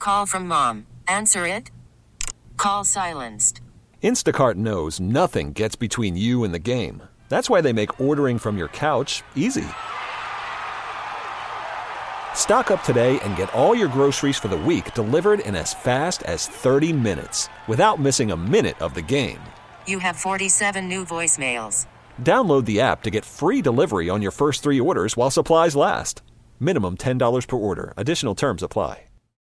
Call from mom. Answer it. Call silenced. Instacart knows nothing gets between you and the game. That's why they make ordering from your couch easy. Stock up today and get all your groceries for the week delivered in as fast as 30 minutes without missing a minute of the game. You have 47 new voicemails. Download the app to get free delivery on your first 3 orders while supplies last. Minimum $10 per order. Additional terms apply.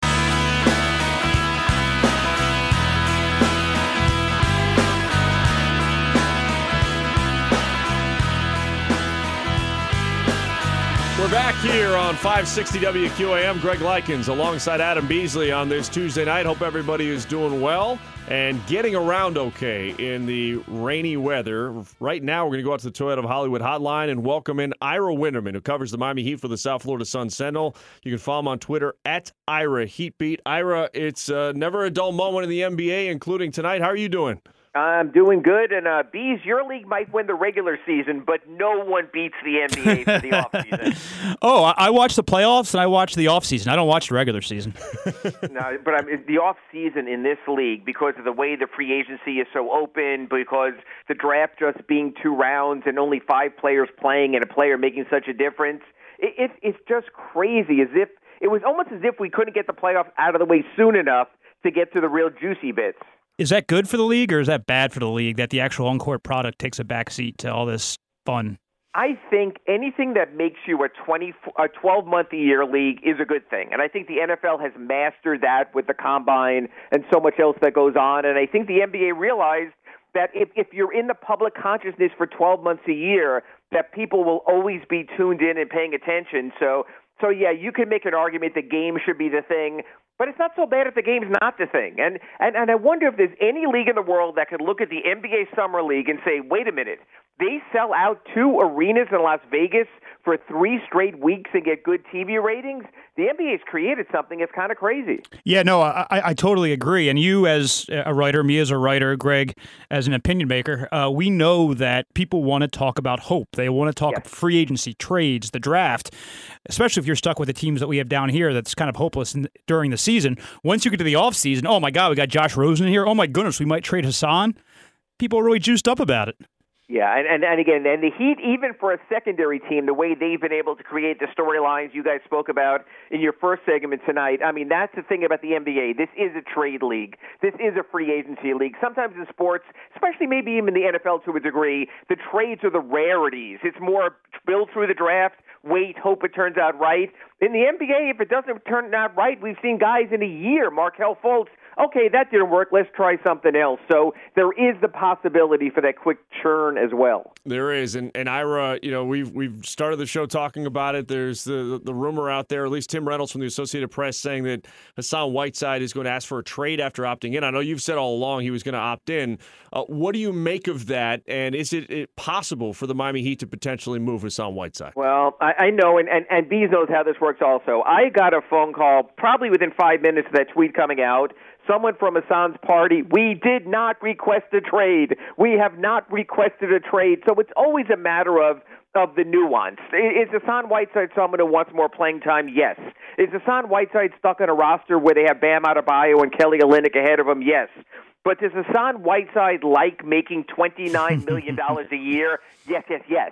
We're back here on 560 WQAM. Greg Likens alongside Adam Beasley on this Tuesday night. Hope everybody is doing well and getting around okay in the rainy weather. Right now, we're going to go out to the Toyota of Hollywood hotline and welcome in Ira Winderman, who covers the Miami Heat for the South Florida Sun-Sentinel. You can follow him on Twitter at Ira Heatbeat. Ira, it's never a dull moment in the NBA, including tonight. How are you doing? I'm doing good, and Bees, your league might win the regular season, but no one beats the NBA for the offseason. Oh, I watch the playoffs, and I watch the offseason. I don't watch the regular season. No, but the offseason in this league, because of the way the free agency is so open, because the draft just being 2 rounds and only 5 players playing and a player making such a difference, it's just crazy. It was almost as if we couldn't get the playoffs out of the way soon enough to get to the real juicy bits. Is that good for the league, or is that bad for the league, that the actual on-court product takes a backseat to all this fun? I think anything that makes you a 12-month-a-year league is a good thing. And I think the NFL has mastered that with the combine and so much else that goes on. And I think the NBA realized that if you're in the public consciousness for 12 months a year, that people will always be tuned in and paying attention. So yeah, you can make an argument the game should be the thing, but it's not so bad if the game's not the thing. And I wonder if there's any league in the world that could look at the NBA Summer League and say, wait a minute, they sell out 2 arenas in Las Vegas for 3 straight weeks and get good TV ratings? The NBA's created something that's kind of crazy. Yeah, no, I totally agree. And you as a writer, me as a writer, Greg as an opinion maker, we know that people want to talk about hope. They want to talk free agency, trades, the draft, especially if you're stuck with the teams that we have down here that's kind of hopeless during the season. Once you get to the offseason, oh my God, we got Josh Rosen here. Oh my goodness, we might trade Hassan. People are really juiced up about it. Yeah, and again, and the Heat, even for a secondary team, the way they've been able to create the storylines you guys spoke about in your first segment tonight, I mean, that's the thing about the NBA. This is a trade league. This is a free agency league. Sometimes in sports, especially maybe even the NFL to a degree, the trades are the rarities. It's more build through the draft, wait, hope it turns out right. In the NBA, if it doesn't turn out right, we've seen guys in a year, Markelle Fultz, okay, that didn't work. Let's try something else. So there is the possibility for that quick churn as well. There is, and Ira, you know, we've started the show talking about it. There's the rumor out there, at least Tim Reynolds from the Associated Press, saying that Hassan Whiteside is going to ask for a trade after opting in. I know you've said all along he was going to opt in. What do you make of that, and is it possible for the Miami Heat to potentially move Hassan Whiteside? Well, I know, and Bees knows how this works also. I got a phone call probably within 5 minutes of that tweet coming out. Someone from Hassan's party, we did not request a trade. We have not requested a trade. So it's always a matter of the nuance. Is Hassan Whiteside someone who wants more playing time? Yes. Is Hassan Whiteside stuck on a roster where they have Bam Adebayo and Kelly Olynyk ahead of him? Yes. But does Hassan Whiteside like making $29 million a year? Yes.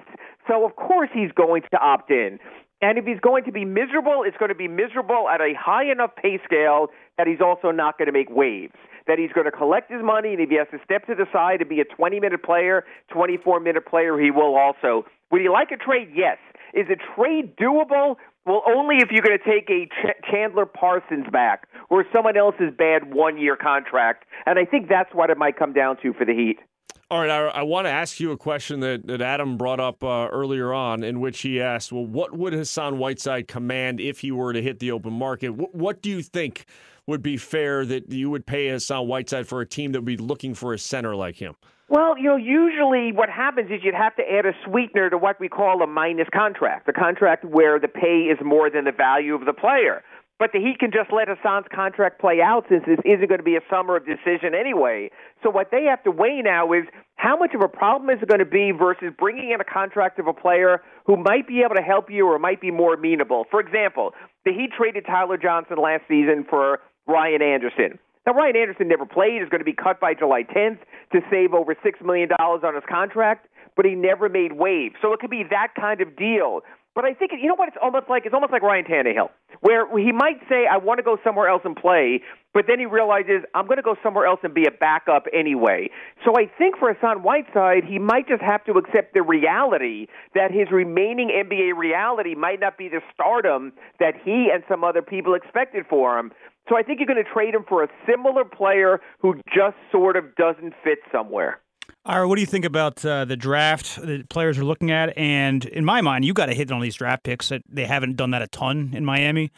So, of course, he's going to opt in. And if he's going to be miserable, it's going to be miserable at a high enough pay scale that he's also not going to make waves, that he's going to collect his money, and if he has to step to the side and be a 20-minute player, 24-minute player, he will also. Would he like a trade? Yes. Is a trade doable? Well, only if you're going to take a Chandler Parsons back or someone else's bad one-year contract. And I think that's what it might come down to for the Heat. All right, I want to ask you a question that Adam brought up earlier on, in which he asked, well, what would Hassan Whiteside command if he were to hit the open market? What do you think would be fair that you would pay Hassan Whiteside for a team that would be looking for a center like him? Well, usually what happens is you'd have to add a sweetener to what we call a minus contract, a contract where the pay is more than the value of the player. But the Heat can just let Hassan's contract play out since this isn't going to be a summer of decision anyway. So what they have to weigh now is how much of a problem is it going to be versus bringing in a contract of a player who might be able to help you or might be more amenable. For example, the Heat traded Tyler Johnson last season for Ryan Anderson. Now, Ryan Anderson never played, is going to be cut by July 10th to save over $6 million on his contract, but he never made waves. So it could be that kind of deal. But I think, you know what, it's almost like Ryan Tannehill, where he might say, I want to go somewhere else and play, but then he realizes, I'm going to go somewhere else and be a backup anyway. So I think for Hassan Whiteside, he might just have to accept the reality that his remaining NBA reality might not be the stardom that he and some other people expected for him. So I think you're going to trade him for a similar player who just sort of doesn't fit somewhere. Ira, what do you think about the draft that players are looking at? And in my mind, you got to hit on these draft picks. They haven't done that a ton in Miami.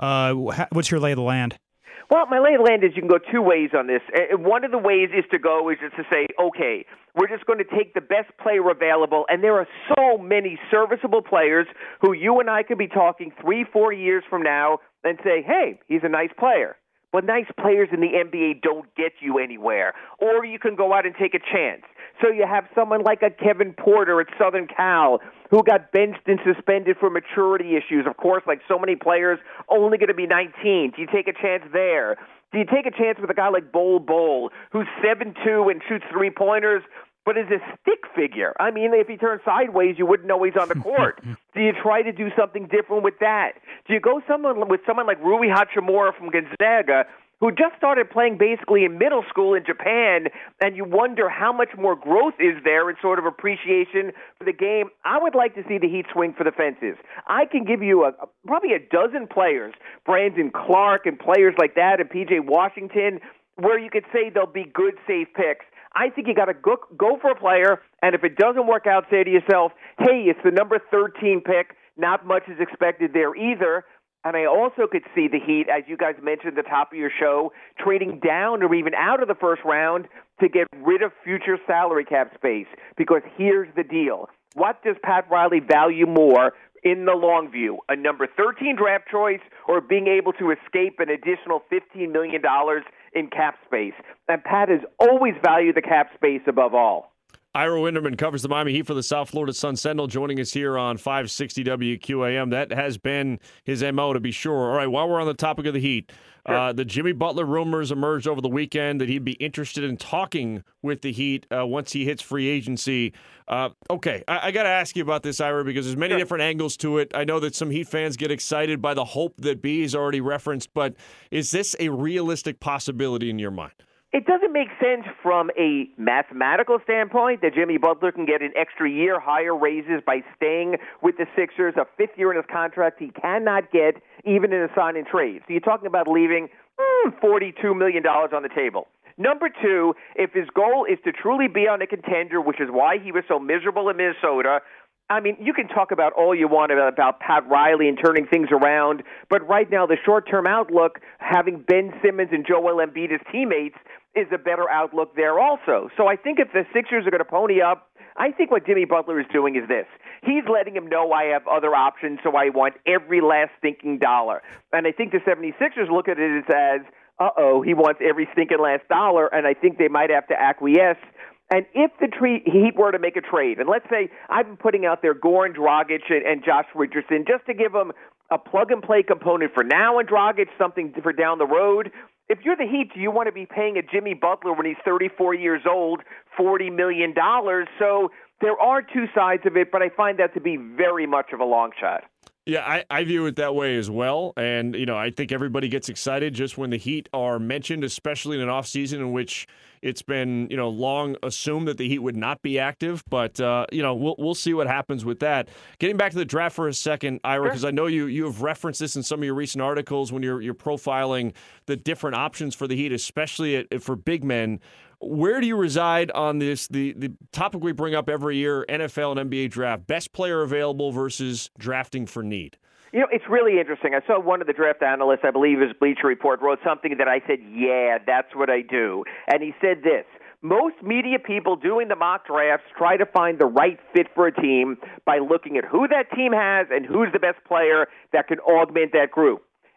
What's your lay of the land? Well, my lay of the land is you can go two ways on this. One of the ways is just to say, okay, we're just going to take the best player available, and there are so many serviceable players who you and I could be talking 3-4 years from now and say, hey, he's a nice player. But nice players in the NBA don't get you anywhere. Or you can go out and take a chance. So you have someone like a Kevin Porter at Southern Cal who got benched and suspended for maturity issues. Of course, like so many players, only going to be 19. Do you take a chance there? Do you take a chance with a guy like Bol, who's 7'2" and shoots three-pointers, but is a stick figure? I mean, if he turns sideways, you wouldn't know he's on the court. Do you try to do something different with that? Do you go with someone like Rui Hachimura from Gonzaga, who just started playing basically in middle school in Japan, and you wonder how much more growth is there in sort of appreciation for the game? I would like to see the Heat swing for the fences. I can give you probably a dozen players, Brandon Clark and players like that, and P.J. Washington, where you could say they'll be good, safe picks. I think you got to go for a player, and if it doesn't work out, say to yourself, hey, it's the number 13 pick. Not much is expected there either. And I also could see the Heat, as you guys mentioned at the top of your show, trading down or even out of the first round to get rid of future salary cap space. Because here's the deal. What does Pat Riley value more in the long view? A number 13 draft choice or being able to escape an additional $15 million in cap space? And Pat has always valued the cap space above all. Ira Winderman covers the Miami Heat for the South Florida Sun-Sentinel, joining us here on 560 WQAM. That has been his MO, to be sure. All right, while we're on the topic of the Heat, sure. The Jimmy Butler rumors emerged over the weekend that he'd be interested in talking with the Heat once he hits free agency. Okay, I got to ask you about this, Ira, because there's many different angles to it. I know that some Heat fans get excited by the hope that B is already referenced, but is this a realistic possibility in your mind? It doesn't make sense from a mathematical standpoint that Jimmy Butler can get an extra year, higher raises by staying with the Sixers, a fifth year in his contract he cannot get even in a sign and trade. So you're talking about leaving $42 million on the table. Number two, if his goal is to truly be on a contender, which is why he was so miserable in Minnesota, I mean, you can talk about all you want about Pat Riley and turning things around, but right now the short-term outlook, having Ben Simmons and Joel Embiid as teammates, is a better outlook there also. So I think if the Sixers are going to pony up, I think what Jimmy Butler is doing is this. He's letting him know I have other options, so I want every last stinking dollar. And I think the 76ers look at it as, he wants every stinking last dollar, and I think they might have to acquiesce. And if the Heat were to make a trade, and let's say I've been putting out there Goran Dragic and Josh Richardson just to give them a plug-and-play component for now and Dragic, something for down the road. If you're the Heat, do you want to be paying a Jimmy Butler when he's 34 years old $40 million? So there are two sides of it, but I find that to be very much of a long shot. Yeah, I view it that way as well. And, I think everybody gets excited just when the Heat are mentioned, especially in an offseason in which it's been, long assumed that the Heat would not be active. But, we'll see what happens with that. Getting back to the draft for a second, Ira, because I know you have referenced this in some of your recent articles when you're profiling the different options for the Heat, especially for big men. Where do you reside on this, the topic we bring up every year, NFL and NBA draft, best player available versus drafting for need? It's really interesting. I saw one of the draft analysts, I believe his Bleacher Report, wrote something that I said, yeah, that's what I do. And he said this: most media people doing the mock drafts try to find the right fit for a team by looking at who that team has and who's the best player that can augment that group.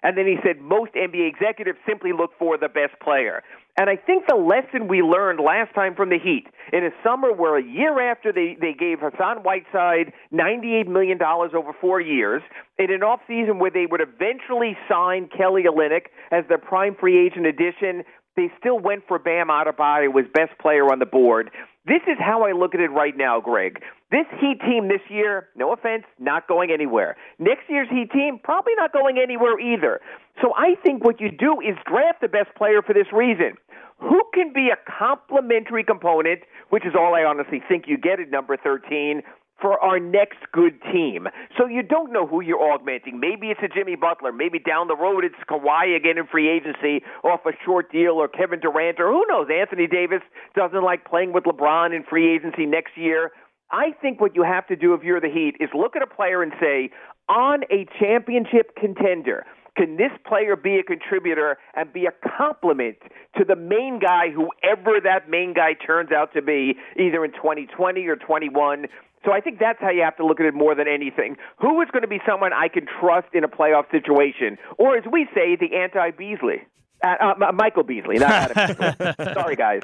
And then he said most NBA executives simply look for the best player. And I think the lesson we learned last time from the Heat, in a summer where a year after they gave Hassan Whiteside $98 million over 4 years, in an offseason where they would eventually sign Kelly Olynyk as their prime free agent addition, they still went for Bam Adebayo as best player on the board. This is how I look at it right now, Greg. This Heat team this year, no offense, not going anywhere. Next year's Heat team, probably not going anywhere either. So I think what you do is draft the best player for this reason. Who can be a complementary component, which is all I honestly think you get at number 13, for our next good team? So you don't know who you're augmenting. Maybe it's a Jimmy Butler. Maybe down the road it's Kawhi again in free agency off a short deal, or Kevin Durant, or who knows, Anthony Davis doesn't like playing with LeBron in free agency next year. I think what you have to do if you're the Heat is look at a player and say, on a championship contender, can this player be a contributor and be a complement to the main guy, whoever that main guy turns out to be, either in 2020 or 21? So I think that's how you have to look at it more than anything. Who is going to be someone I can trust in a playoff situation? Or as we say, the anti-Beasley. Michael Beasley, not Adam Beasley. Sorry, guys.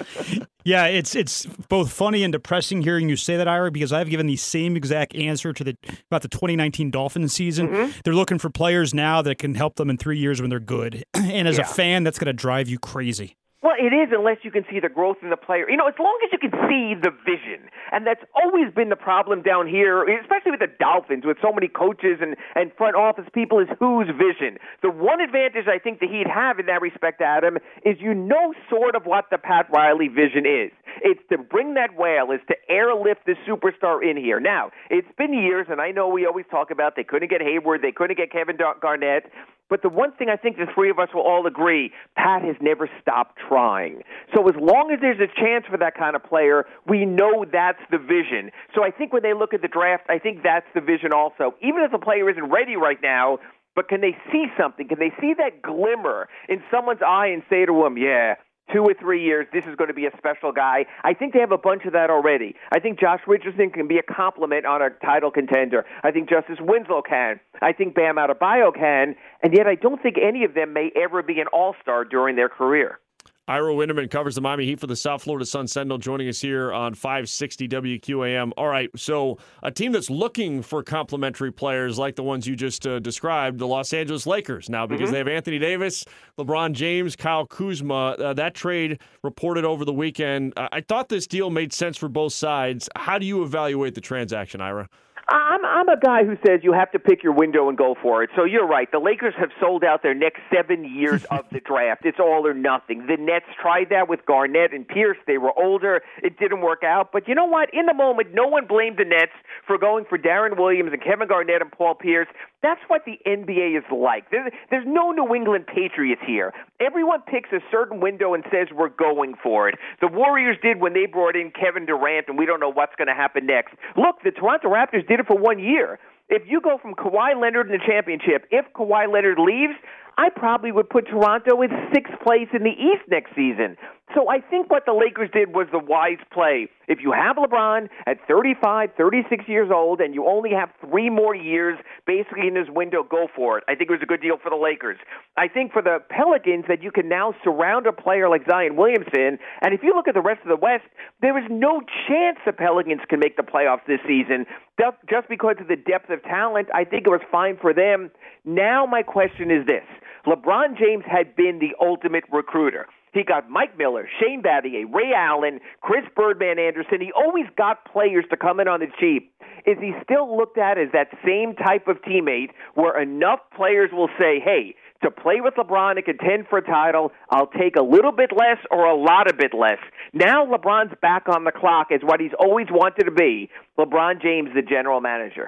Yeah, it's both funny and depressing hearing you say that, Ira, because I've given the same exact answer to about the 2019 Dolphins season. Mm-hmm. They're looking for players now that can help them in 3 years when they're good. And as a fan, that's going to drive you crazy. Well, it is, unless you can see the growth in the player. You know, as long as you can see the vision. And that's always been the problem down here, especially with the Dolphins, with so many coaches and front office people, is whose vision. The one advantage I think the Heat have in that respect, Adam, is you know sort of what the Pat Riley vision is. It's to bring that whale, is to airlift the superstar in here. Now, it's been years, and I know we always talk about they couldn't get Hayward, they couldn't get Kevin Garnett. But the one thing I think the three of us will all agree, Pat has never stopped trying. So as long as there's a chance for that kind of player, we know that's the vision. So I think when they look at the draft, I think that's the vision also. Even if the player isn't ready right now, but can they see something? Can they see that glimmer in someone's eye and say to him, yeah, 2 or 3 years, this is going to be a special guy? I think they have a bunch of that already. I think Josh Richardson can be a compliment on a title contender. I think Justice Winslow can. I think Bam Adebayo can. And yet I don't think any of them may ever be an all-star during their career. Ira Winderman covers the Miami Heat for the South Florida Sun Sentinel, joining us here on 560 WQAM. All right, so a team that's looking for complementary players like the ones you just described, the Los Angeles Lakers, now because they have Anthony Davis, LeBron James, Kyle Kuzma. That trade reported over the weekend. I thought this deal made sense for both sides. How do you evaluate the transaction, Ira? I'm a guy who says you have to pick your window and go for it. So you're right. The Lakers have sold out their next 7 years of the draft. It's all or nothing. The Nets tried that with Garnett and Pierce. They were older. It didn't work out. But you know what? In the moment, no one blamed the Nets for going for Darren Williams and Kevin Garnett and Paul Pierce. That's what the NBA is like. There's no New England Patriots here. Everyone picks a certain window and says we're going for it. The Warriors did when they brought in Kevin Durant, and we don't know what's going to happen next. Look, the Toronto Raptors did it for 1 year. If you go from Kawhi Leonard in the championship, if Kawhi Leonard leaves, I probably would put Toronto in 6th place in the East next season. So I think what the Lakers did was the wise play. If you have LeBron at 35, 36 years old, and you only have 3 more years basically in his window, go for it. I think it was a good deal for the Lakers. I think for the Pelicans that you can now surround a player like Zion Williamson, and if you look at the rest of the West, there is no chance the Pelicans can make the playoffs this season. Just because of the depth of talent, I think it was fine for them. Now my question is this. LeBron James had been the ultimate recruiter. He got Mike Miller, Shane Battier, Ray Allen, Chris Birdman Anderson. He always got players to come in on the cheap. Is he still looked at as that same type of teammate where enough players will say, hey, to play with LeBron and contend for a title, I'll take a little bit less or a lot of bit less. Now LeBron's back on the clock as what he's always wanted to be, LeBron James, the general manager.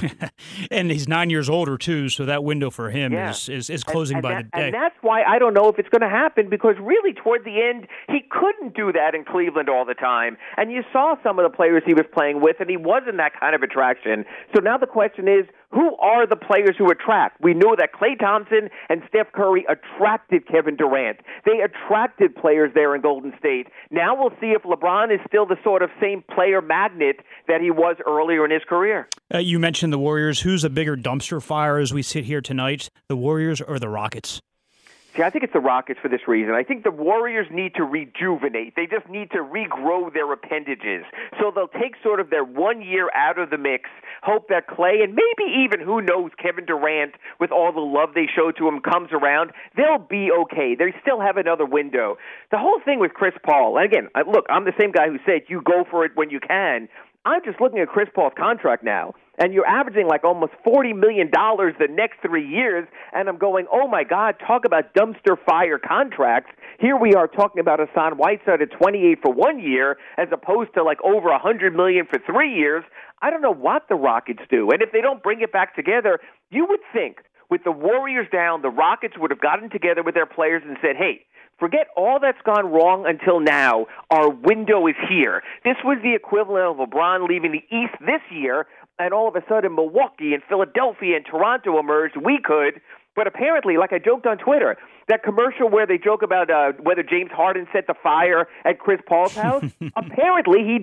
And he's 9 years older, too, so that window for him is closing by the day. And that's why I don't know if it's going to happen, because really toward the end, he couldn't do that in Cleveland all the time. And you saw some of the players he was playing with, and he wasn't that kind of attraction. So now the question is, Who are the players who attract? We know that Klay Thompson and Steph Curry attracted Kevin Durant. They attracted players there in Golden State. Now we'll see if LeBron is still the sort of same player magnet that he was earlier in his career. You mentioned the Warriors. Who's a bigger dumpster fire as we sit here tonight, the Warriors or the Rockets? See, I think it's the Rockets for this reason. I think the Warriors need to rejuvenate. They just need to regrow their appendages. So they'll take sort of their 1 year out of the mix, hope that Klay and maybe even, who knows, Kevin Durant, with all the love they show to him, comes around. They'll be okay. They still have another window. The whole thing with Chris Paul, and again, look, I'm the same guy who said you go for it when you can. I'm just looking at Chris Paul's contract now, and you're averaging like almost $40 million the next 3 years, and I'm going, oh my God, talk about dumpster fire contracts. Here we are talking about Hassan Whiteside at 28 for 1 year, as opposed to like over $100 million for 3 years. I don't know what the Rockets do, and if they don't bring it back together, you would think with the Warriors down, the Rockets would have gotten together with their players and said, hey, forget all that's gone wrong until now. Our window is here. This was the equivalent of LeBron leaving the East this year, and all of a sudden Milwaukee and Philadelphia and Toronto emerged. We could. But apparently, like I joked on Twitter, that commercial where they joke about whether James Harden set the fire at Chris Paul's house, apparently he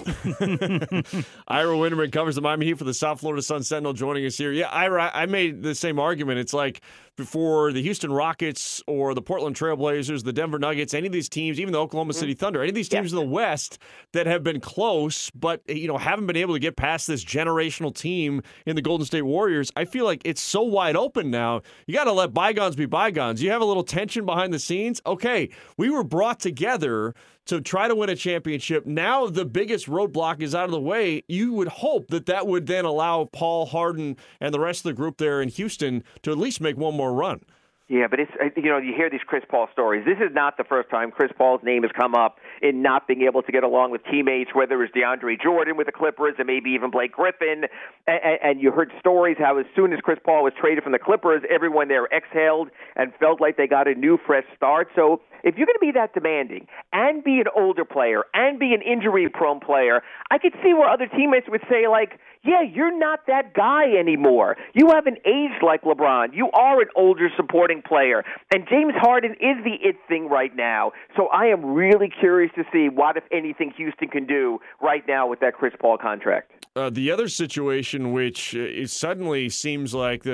did. Ira Winderman covers the Miami Heat for the South Florida Sun-Sentinel, joining us here. Yeah, Ira, I made the same argument. It's like for the Houston Rockets or the Portland Trailblazers, the Denver Nuggets, any of these teams, even the Oklahoma City Thunder, any of these teams in the West that have been close but haven't been able to get past this generational team in the Golden State Warriors, I feel like it's so wide open now. You got to let bygones be bygones. You have a little tension behind the scenes. Okay, we were brought together to try to win a championship. Now the biggest roadblock is out of the way. You would hope that would then allow Paul, Harden, and the rest of the group there in Houston to at least make one more run. Yeah, but it's you hear these Chris Paul stories. This is not the first time Chris Paul's name has come up in not being able to get along with teammates, whether it's DeAndre Jordan with the Clippers and maybe even Blake Griffin. And you heard stories how as soon as Chris Paul was traded from the Clippers, everyone there exhaled and felt like they got a new, fresh start. So if you're going to be that demanding and be an older player and be an injury-prone player, I could see where other teammates would say, like, yeah, you're not that guy anymore. You haven't aged like LeBron. You are an older supporting player. And James Harden is the it thing right now. So I am really curious to see what, if anything, Houston can do right now with that Chris Paul contract. The other situation, which suddenly seems like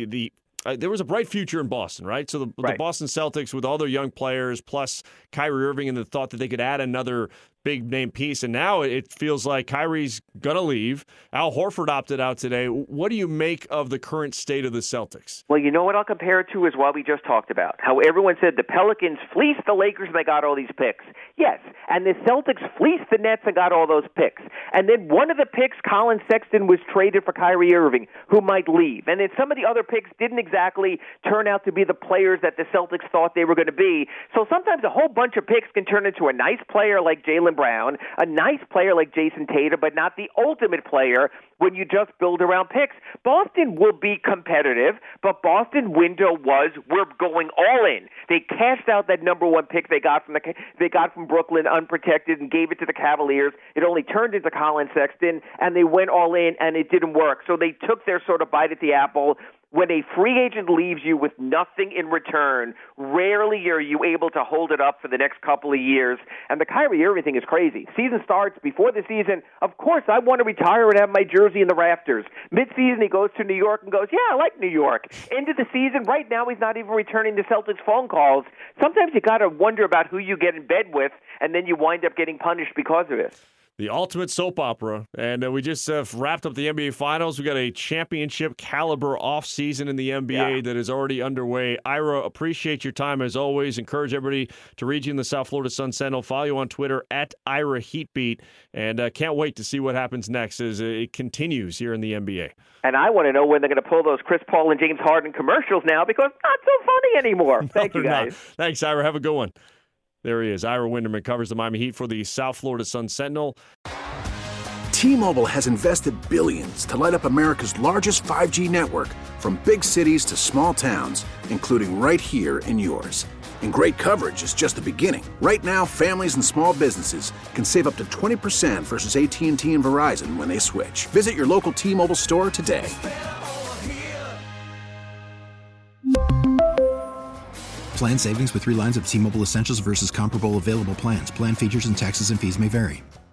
there was a bright future in Boston, right? So the Boston Celtics with all their young players, plus Kyrie Irving, and the thought that they could add another big-name piece. And now it feels like Kyrie's going to leave. Al Horford opted out today. What do you make of the current state of the Celtics? Well, you know what I'll compare it to is what we just talked about. How everyone said the Pelicans fleeced the Lakers and they got all these picks. Yes, and the Celtics fleeced the Nets and got all those picks. And then one of the picks, Colin Sexton, was traded for Kyrie Irving, who might leave. And then some of the other picks didn't exactly turn out to be the players that the Celtics thought they were going to be. So sometimes a whole bunch of picks can turn into a nice player like Jaylen Brown, a nice player like Jason Tatum, but not the ultimate player when you just build around picks. Boston will be competitive, but Boston window was, we're going all in. They cashed out that number one pick they got from Brooklyn unprotected and gave it to the Cavaliers. It only turned into Colin Sexton, and they went all in, and it didn't work. So they took their sort of bite at the apple. When a free agent leaves you with nothing in return, rarely are you able to hold it up for the next couple of years. And the Kyrie Irving thing is crazy. Season starts before the season. Of course, I want to retire and have my jersey in the rafters. Mid-season, he goes to New York and goes, yeah, I like New York. End of the season, right now, he's not even returning the Celtics phone calls. Sometimes you got to wonder about who you get in bed with, and then you wind up getting punished because of it. The ultimate soap opera. And we just wrapped up the NBA Finals. We got a championship caliber offseason in the NBA that is already underway. Ira, appreciate your time as always. Encourage everybody to read you in the South Florida Sun-Sentinel. Follow you on Twitter at Ira Heatbeat. And can't wait to see what happens next as it continues here in the NBA. And I want to know when they're going to pull those Chris Paul and James Harden commercials now, because not so funny anymore. Thank you, guys. Thanks, Ira. Have a good one. There he is. Ira Winderman covers the Miami Heat for the South Florida Sun-Sentinel. T-Mobile has invested billions to light up America's largest 5G network, from big cities to small towns, including right here in yours. And great coverage is just the beginning. Right now, families and small businesses can save up to 20% versus AT&T and Verizon when they switch. Visit your local T-Mobile store today. Plan savings with 3 lines of T-Mobile Essentials versus comparable available plans. Plan features and taxes and fees may vary.